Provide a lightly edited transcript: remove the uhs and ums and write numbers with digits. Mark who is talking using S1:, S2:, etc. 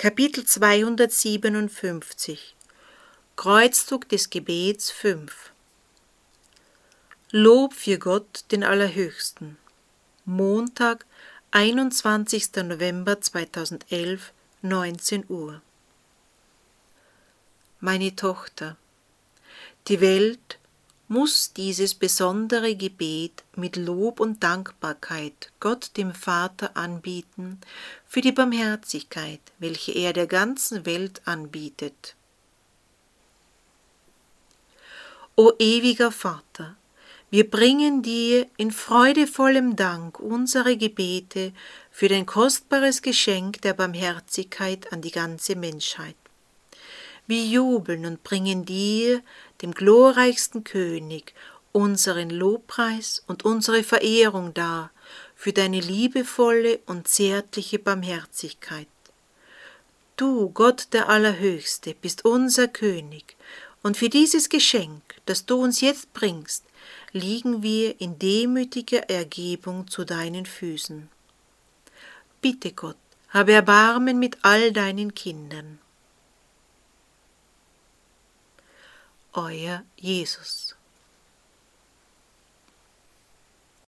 S1: Kapitel 257 Kreuzzug des Gebets 5 Lob für Gott, den Allerhöchsten. Montag, 21. November 2011, 19 Uhr. Meine Tochter, die Welt muss dieses besondere Gebet mit Lob und Dankbarkeit Gott dem Vater anbieten für die Barmherzigkeit, welche er der ganzen Welt anbietet. O ewiger Vater, wir bringen dir in freudevollem Dank unsere Gebete für dein kostbares Geschenk der Barmherzigkeit an die ganze Menschheit. Wir jubeln und bringen dir, dem glorreichsten König, unseren Lobpreis und unsere Verehrung dar für deine liebevolle und zärtliche Barmherzigkeit. Du, Gott der Allerhöchste, bist unser König, und für dieses Geschenk, das du uns jetzt bringst, liegen wir in demütiger Ergebung zu deinen Füßen. Bitte Gott, habe Erbarmen mit all deinen Kindern. Euer Jesus.